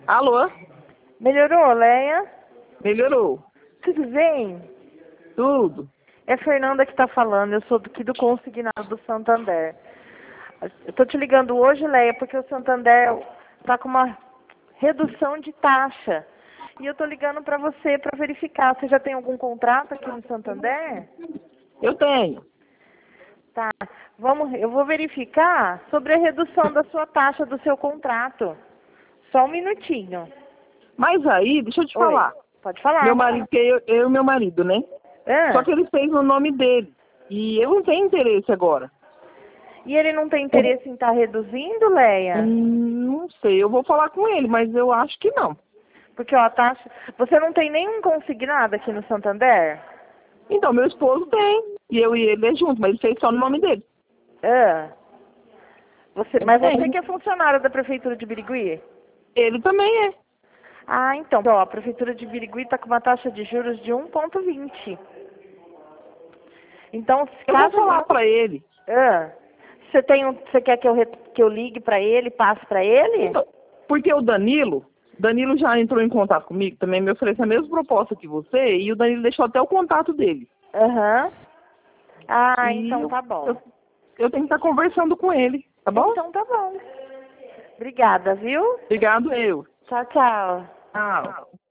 Alô? Melhorou, Leia? Melhorou. Tudo bem? Tudo. É a Fernanda que está falando, eu sou aqui do Consignado do Santander. Eu tô te ligando hoje, Leia, porque o Santander está com uma redução de taxa. E eu tô ligando para você para verificar. Você já tem algum contrato aqui no Santander? Eu tenho. Tá. Eu vou verificar sobre a redução da sua taxa do seu contrato. Só um minutinho. Mas aí, deixa eu te Oi, falar. pode falar. Meu marido, que eu e meu marido, né? Ah, Só que ele fez no nome dele. E eu não tenho interesse agora. e ele não tem interesse em estar reduzindo, Leia? Não sei, eu vou falar com ele, mas eu acho que não. Porque ó, a taxa. Você não tem nenhum consignado aqui no Santander? Então, meu esposo tem. E eu e ele é junto, mas ele fez só no nome dele. Ah. Mas Tem. você que é funcionário da Prefeitura de Birigui? Ele também é. Ah, então, ó, a Prefeitura de Birigui está com uma taxa de juros de 1,20. Então, Eu vou caso ele falar não... pra ele. Ah, você quer que eu ligue para ele, passe para ele? Então, porque o Danilo já entrou em contato comigo, também me ofereceu a mesma proposta que você, e o Danilo deixou até o contato dele. Aham. Ah, E então tá bom. eu tenho que estar conversando com ele, tá bom? Então tá bom. Obrigada, viu? Obrigado, eu. Tchau, tchau. Tchau.